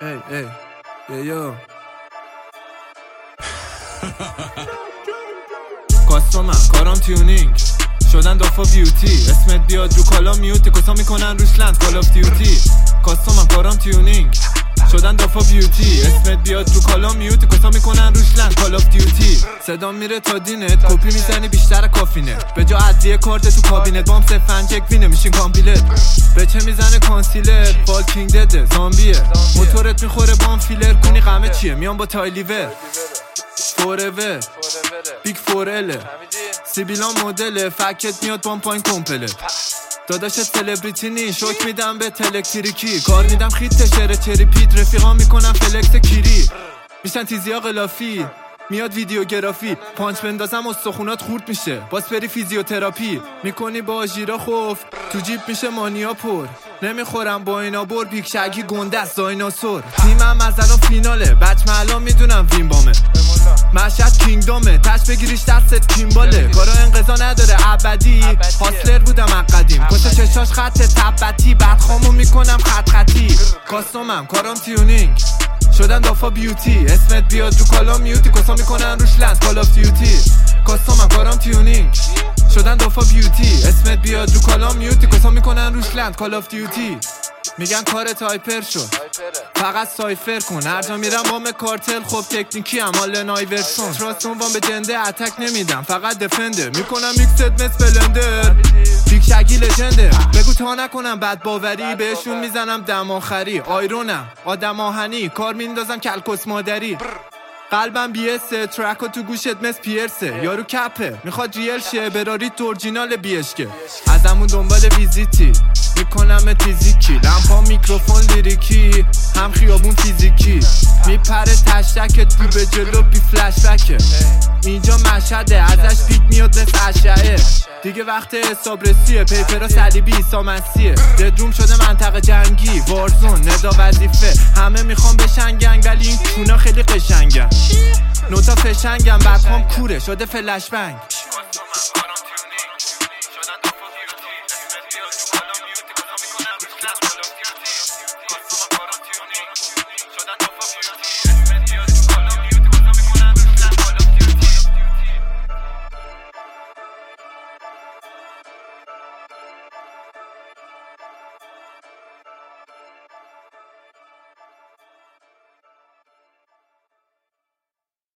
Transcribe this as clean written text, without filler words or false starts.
یو کاستومم کارام تیونینگ شدن دافا بیوتی اسمت بیاد رو کالا میوتی کسا میکنن روش لند کال آف دیوتی کاستومم کارام تیونینگ شدن دافا بیوتی اسمت بیاد رو کالا میوتی کسا میکنن روش لند کال آف دیوتی صدا میره تا دینت کپی میزنی بیشتر کافینه به جا ادویه کارت تو کابینت بام سفنجک وینه میشین کامپیلت به چه میزنه کانسیلر فالکینگ دده زامبیه موتورت میخوره بام فیلر کنی غمه چیه میام با تایلیور فورور بیگ فورله سیبیلان مدله فکت میاد بام پایین کمپله داداشت سلبریتی نی شوک میدم به تلکتریکی کار میدم خیت شره چری پیت رفیقا میکنم فلکس کیری میشن تیزی ها غلافی میاد ویدیوگرافی پانچ بندازم استخونات خورد میشه باز بری فیزیوتراپی میکنی با آژیرا خوف تو جیب میشه مانیا پر نمیخورم با اینا بر بیکشگی گنده است دایناسور تیمم از الان فیناله بچ محلا میدونم وین بامه مشهد کینگدامه تش بگیریش دستت کیمباله کارا انقضا نداره ابدی هاسلر بودم اقدیم کس چشاش خط تبتی بعد خامو میکنم خط خطی کاستومم کارام تیونینگ شدن دافا بیوتی اسمت بیاد رو کالا میوتی کسا میکنن روش لند کال آف دیوتی کاستومم کارام تیونینگ شدن دافا بیوتی اسمت بیاد رو کالا میوتی کسا میکنن روش لند کال آف دیوتی میگن کارت هایپر شد فقط سایفر کن هر جا میرم وام کارتل خب تکنیکی هم آلن آیورسون تراستون وام به جنده اتک نمیدم فقط دفنده میکنم میکست مثل بلندر بیگ شگی لجنده بگو تا نکنم بد باوری بهشون میزنم دم آخری آیرونم آدم آهنی کار میندازم کلکس مادری قلبم بیسه ترکو تو گوشت مثل پیرسه یارو کپه میخواد ریل شه براری تو اورجینال بیشکه ازمون دنبال ویزیتی میکنم فیزیکی لمپا میکروفون لیریکی هم خیابون فیزیکی میپره تشتک تو به جلو بی فلش بکه اینجا مشهده ازش پیک میاد مثل اشعه دیگه وقت حساب رسیه پیپرا صلیبی ایسا مسیحه ددروم شده منطقه جنگی وارزون ندا وظیفه همه میخوام بشن گنگ ولی این کونا خیلی قشنگن نوتا فشنگم بکام کوره شده فلش بنگ